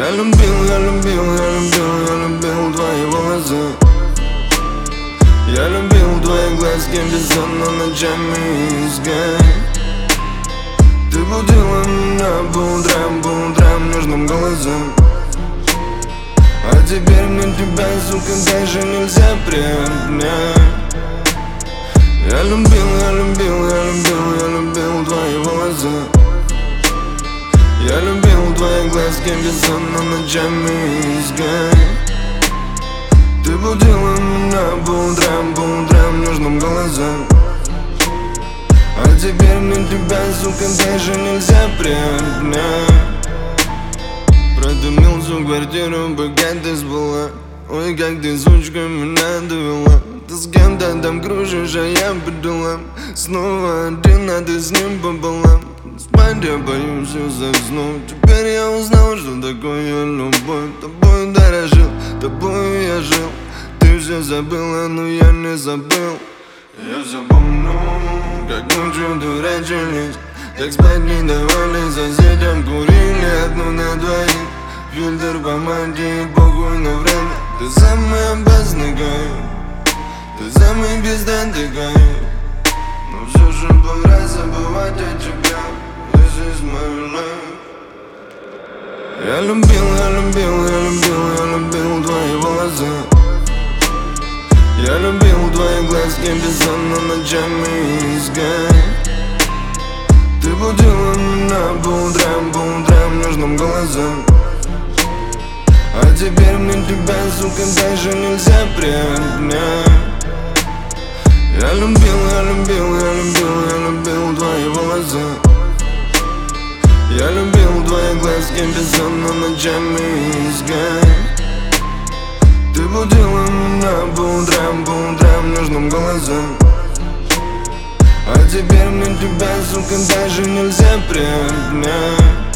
Я любил, я любил, я любил, я любил твои волосы. Я любил твои глазки бессонно ночами искать. Ты будила меня по утрам нежным голосом. А теперь мне тебя, сука, даже нельзя приобнять. Я любил, я любил, я любил, я любил твои волосы. Я любил твои глазки бессонно ночами искать. Ты будила меня по утрам нежным голосом. А теперь мне тебя, сука, даже нельзя приобнять. Продумил всю квартиру, пока ты спала. Ой, как ты, сучка, меня довела. Ты с кем-то там кружишь, а я по делам. Снова один, а ты с ним пополам. Спать я боюсь и заснуть. Теперь я узнал, что такое любовь. Тобой дорожил, тобой я жил. Ты все забыла, но я не забыл. Я все помню, как ночью дурачились, как спать не давали, соседям курили одну на двоих. Фильтр в помаде, похуй на время. Ты самый опасный кайф, ты самый пиздатый кайф. Но все же пора забывать о тебе. This is my life. Я любил, я любил, я любил, я любил твои волосы. Я любил твои глазки бессонно ночами искать. Ты будила меня по утрам нежным голосом. А теперь мне тебя, сука, даже нельзя приобнять. Я любил, я любил, я любил, я любил твои волосы. Я любил твои глазки бессонно ночами искать. Ты будила меня по утрам нежным голосом. А теперь мне тебя, сука, даже нельзя приобнять.